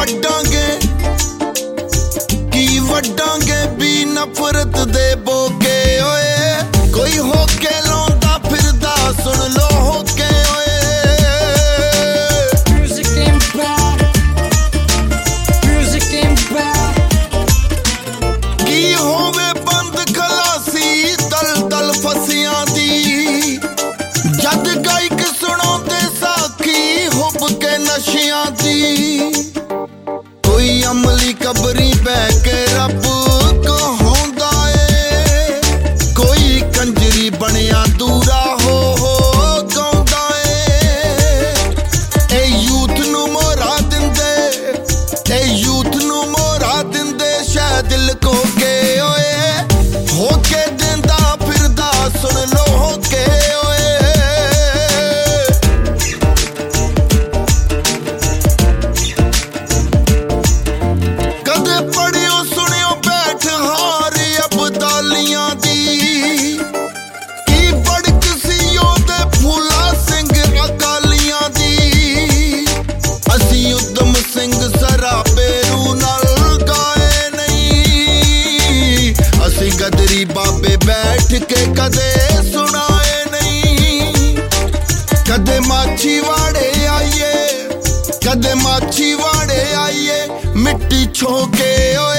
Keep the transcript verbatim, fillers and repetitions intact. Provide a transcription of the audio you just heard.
ਵੱਡਾਂਗੇ ਕੀ ਵੱਡਾਂਗੇ ਵੀ ਨਫ਼ਰਤ ਦੇ ਬੋਕੇ ਓਏ ਕੋਈ ਹੋ ਕੇ ਲਾਉਂਦਾ ਫਿਰਦਾ ਸੁਣ ਲੋ ਹੋ ਕੇ ਓਏ ਕੀ ਹੋਵੇ ਬੰਦ ਖਲਾਸੀ ਦਲ ਦਲ ਫਸਿਆਂ ਦੀ ਜਦ ਗਾਇਕ ਸੁਣਾਉਂਦੇ ਸਾਖੀ ਹੁੱਬ ਕੇ ਨਸ਼ਿਆਂ ਦੀ ਕੋਈ ਅਮਲੀ ਕਬਰੀ ਬਹਿ ਕੇ ਰੱਬ ਕਹਾਉਂਦਾ ਏ ਕੋਈ ਕੰਜਰੀ ਬਣਿਆ ਦੂਰਾ ਹੋ ਹੋ ਗਾਉਂਦਾ ਏ ਇਹ ਯੂਥ ਨੂੰ ਮੋਹਰਾ ਦਿੰਦੇ ਇਹ ਯੂਥ ਨੂੰ ਮੋਹਰਾ ਦਿੰਦੇ ਸ਼ਾਇਦ ਦਿਲ ਕੋ ਕੇ ਓਏ ਹੋ ਕੇ ਦਿੰਦਾ ਫਿਰਦਾ ਸੁਣ ਲੋ ਹੋ ਕੇ ਓਏ ਕਦੇ ਪੜਿਓ ਸੁਣਿਓ ਬੈਠ ਹਾਰ ਅਬਦਾਲੀਆਂ ਦੀ ਕੀ ਬੜਕ ਸੀ ਉਹਦੇ ਫੂਲਾ ਸਿੰਘ ਅਕਾਲੀਆਂ ਦੀ ਅਸੀਂ ਉਦਮ ਸਿੰਘ ਸਰਾਬੇ ਰੂ ਨਾਲ ਗਾਏ ਨਹੀਂ ਅਸੀਂ ਗਦਰੀ ਬਾਬੇ ਬੈਠ ਕੇ ਕਦੇ ਸੁਣਾਏ ਨਹੀਂ ਕਦੇ ਮਾਛੀ ਵਾੜੇ ਆਈਏ ਕਦੇ ਮਾਛੀ ਵਾੜੇ ਆਈਏ ਮਿੱਟੀ ਛੋ ਕੇ ਓਏ